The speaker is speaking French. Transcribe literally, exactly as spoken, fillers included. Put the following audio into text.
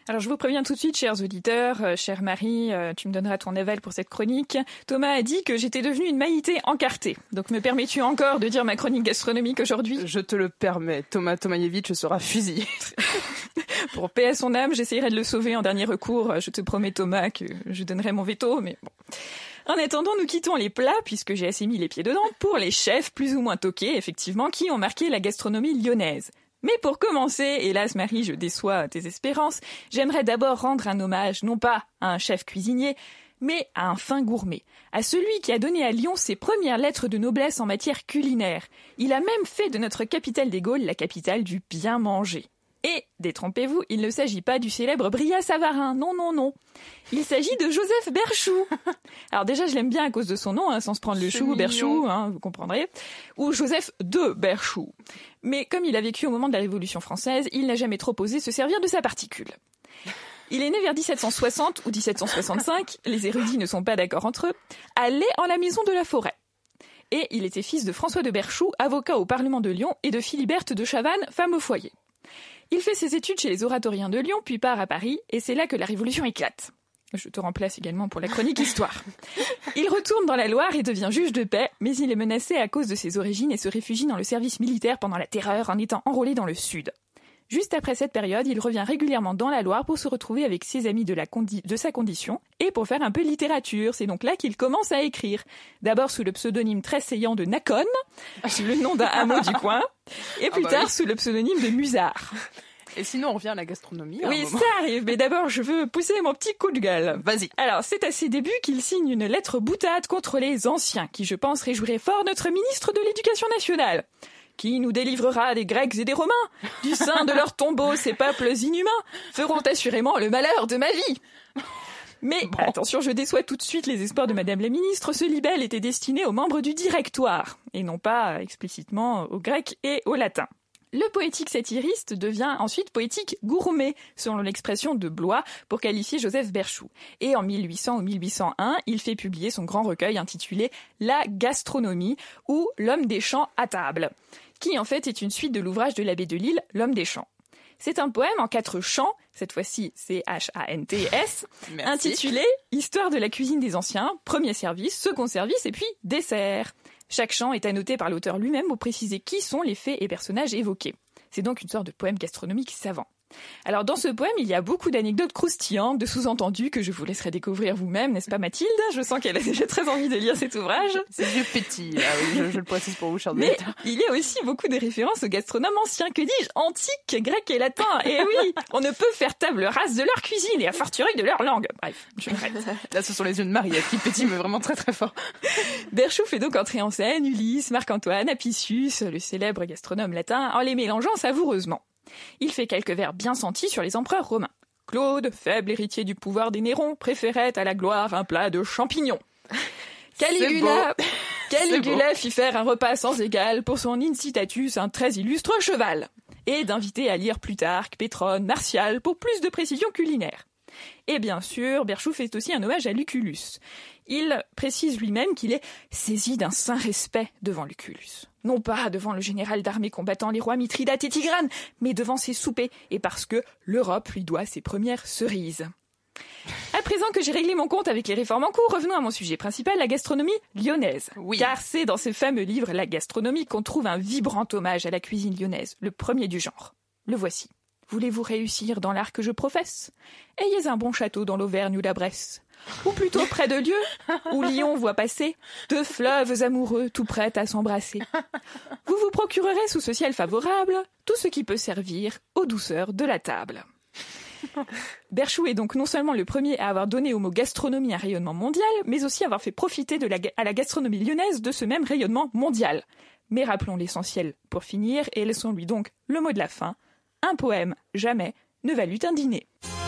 Alors je vous préviens tout de suite, chers auditeurs, euh, chère Marie, euh, tu me donneras ton aval pour cette chronique. Thomas a dit que j'étais devenue une Maïté encartée. Donc me permets-tu encore de dire ma chronique gastronomique aujourd'hui ? Je te le permets, Thomas Tomaïevitch sera fusillé. Pour paix à son âme, j'essayerai de le sauver en dernier recours. Je te promets, Thomas, que je donnerai mon veto, mais bon. En attendant, nous quittons les plats, puisque j'ai assez mis les pieds dedans, pour les chefs plus ou moins toqués, effectivement, qui ont marqué la gastronomie lyonnaise. Mais pour commencer, hélas Marie, je déçois tes espérances, j'aimerais d'abord rendre un hommage, non pas à un chef cuisinier, mais à un fin gourmet, à celui qui a donné à Lyon ses premières lettres de noblesse en matière culinaire. Il a même fait de notre capitale des Gaules la capitale du bien manger. Et, détrompez-vous, il ne s'agit pas du célèbre Brillat Savarin, non, non, non. Il s'agit de Joseph Berchoux. Alors déjà, je l'aime bien à cause de son nom, hein, sans se prendre le C'est chou, mignon. Berchoux, hein, vous comprendrez. Ou Joseph de Berchoux. Mais comme il a vécu au moment de la Révolution française, il n'a jamais trop osé se servir de sa particule. Il est né vers dix-sept cent soixante ou dix-sept cent soixante-cinq, les érudits ne sont pas d'accord entre eux, à Lay en la maison de la Forêt. Et il était fils de François de Berchoux, avocat au Parlement de Lyon, et de Philiberte de Chavannes, femme au foyer. Il fait ses études chez les oratoriens de Lyon, puis part à Paris, et c'est là que la Révolution éclate. Je te remplace également pour la chronique histoire. Il retourne dans la Loire et devient juge de paix, mais il est menacé à cause de ses origines et se réfugie dans le service militaire pendant la Terreur en étant enrôlé dans le Sud. Juste après cette période, il revient régulièrement dans la Loire pour se retrouver avec ses amis de, la condi- de sa condition et pour faire un peu de littérature. C'est donc là qu'il commence à écrire. D'abord sous le pseudonyme très saillant de Nacon, le nom d'un hameau du coin, et plus Ah bah tard oui. sous le pseudonyme de Musard. Et sinon, on revient à la gastronomie. à un Oui, moment. ça arrive, mais d'abord je veux pousser mon petit coup de gueule. Vas-y. Alors, c'est à ses débuts qu'il signe une lettre boutade contre les anciens, qui je pense réjouirait fort notre ministre de l'Éducation nationale. Qui nous délivrera des Grecs et des Romains, du sein de leurs tombeaux, ces peuples inhumains, feront assurément le malheur de ma vie. Mais, Bon. attention, je déçois tout de suite les espoirs de Madame la Ministre, ce libelle était destiné aux membres du Directoire, et non pas explicitement aux Grecs et aux Latins. Le poétique satiriste devient ensuite poétique gourmet, selon l'expression de Blois, pour qualifier Joseph Berchoux. Et en mille huit cents ou mille huit cent un, il fait publier son grand recueil intitulé La gastronomie ou L'homme des champs à table, qui en fait est une suite de l'ouvrage de l'abbé Delille, L'homme des champs. C'est un poème en quatre chants, cette fois-ci C H A N T S, Merci. intitulé Histoire de la cuisine des anciens, premier service, second service et puis dessert. Chaque chant est annoté par l'auteur lui-même pour préciser qui sont les faits et personnages évoqués. C'est donc une sorte de poème gastronomique savant. Alors dans ce poème, il y a beaucoup d'anecdotes croustillantes, de sous-entendus que je vous laisserai découvrir vous-même, n'est-ce pas Mathilde ? Je sens qu'elle a déjà très envie de lire cet ouvrage. Ses yeux pétillent, là, oui, je, je le précise pour vous, chers Mais auditeurs. il y a aussi beaucoup de références aux gastronomes anciens, que dis-je, antiques, grecs et latins. Et oui, on ne peut faire table rase de leur cuisine et a fortiori de leur langue. Bref, je m'arrête. Là, ce sont les yeux de Mariette qui pétillent, mais vraiment très très fort. Berchoux fait donc entrer en scène Ulysse, Marc-Antoine, Apicius, le célèbre gastronome latin, en les mélangeant savoureusement. Il fait quelques vers bien sentis sur les empereurs romains. Claude, faible héritier du pouvoir des Nérons, préférait à la gloire un plat de champignons. Caligula, Caligula fit faire un repas sans égal pour son incitatus, un très illustre cheval, et d'inviter à lire Plutarque, Pétrone, Martial pour plus de précision culinaire. Et bien sûr, Berchoux fait aussi un hommage à Lucullus. Il précise lui-même qu'il est saisi d'un saint respect devant Lucullus. Non pas devant le général d'armée combattant les rois Mithridate et Tigrane, mais devant ses soupers, et parce que l'Europe lui doit ses premières cerises. À présent que j'ai réglé mon compte avec les réformes en cours, revenons à mon sujet principal, la gastronomie lyonnaise. Oui. Car c'est dans ce fameux livre, La gastronomie, qu'on trouve un vibrant hommage à la cuisine lyonnaise, le premier du genre. Le voici. Voulez-vous réussir dans l'art que je professe ? Ayez un bon château dans l'Auvergne ou la Bresse. Ou plutôt près de lieux où Lyon voit passer deux fleuves amoureux tout prêts à s'embrasser. Vous vous procurerez sous ce ciel favorable tout ce qui peut servir aux douceurs de la table. Berchoux est donc non seulement le premier à avoir donné au mot gastronomie un rayonnement mondial, mais aussi à avoir fait profiter de la, à la gastronomie lyonnaise de ce même rayonnement mondial. Mais rappelons l'essentiel pour finir et laissons-lui donc le mot de la fin. Un poème, jamais, ne valut un dîner.